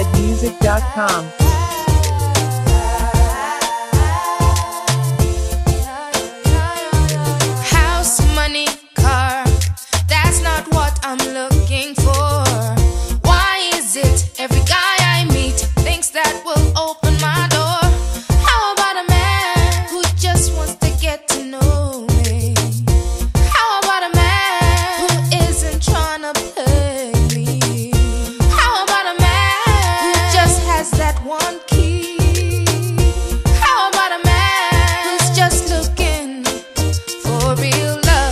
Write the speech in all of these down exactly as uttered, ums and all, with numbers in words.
zed music dot com. House, money, car, that's not what I'm looking for. Why is it every guy I meet thinks that will open my door? How about a man who just wants to get to know me? How about a man who isn't trying to play me? How about a man who just has that one key? How about a man who's just looking for real love?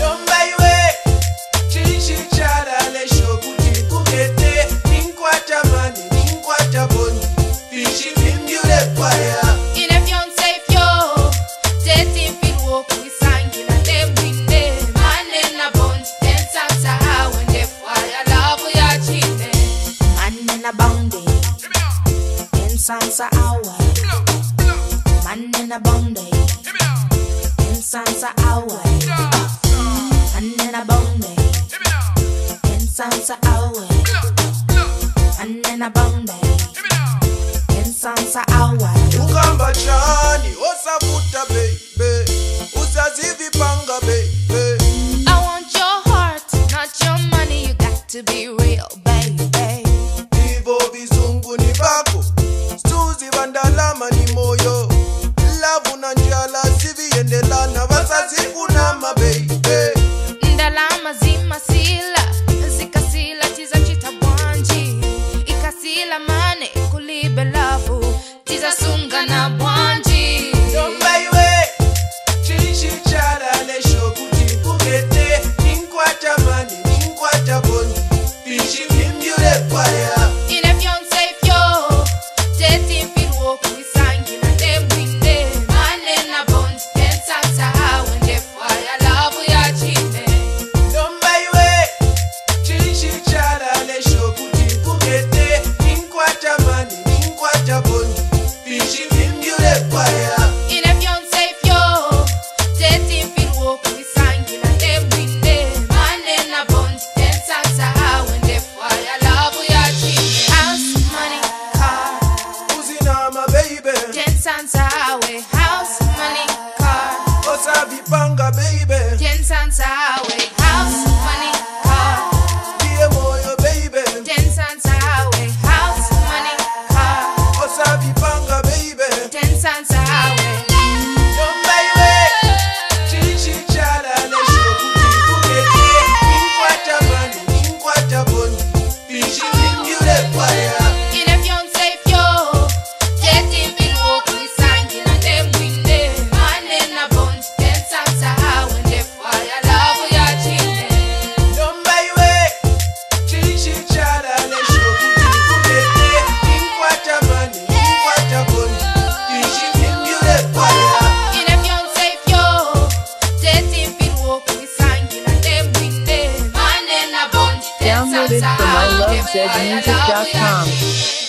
Sansa awe, man in a bonde. In Sansa awe, man in a bonde. In Sansa awe, man in a bonde. In Sansa awe. Ukamba chani, osabuta baby, usazivi panga baby. I want your heart, not your money. You got to be real, baby. Ivo bizungu ni bako. Stuzi vandalama ni moyo. Lavu na njala sivi yendelana. Wazazi kunama baby. Ndalama zima sila, zikasila tiza chita bwanji. Ikasila mane kulibe lavu, tiza sunga na bwanji. Yomba iwe, chishi chala lesho kuti kukete. Ninkwata mani, ninkwata bondi. Fishi vimbyule kwaya. Sansa awe, house, money, car. Osabi panga baby. Ten Sansa awe, house, money, car. Dear moyo baby. Ten Sansa awe, house, money, car. Osabi panga baby. Ten Sansa awe. Yomba iwe, chichi chala lesho kuti kukete. Ninkwata mani, ninkwata bondi. Fishi vimbyule kwaya. Downloaded from I love zed music dot com.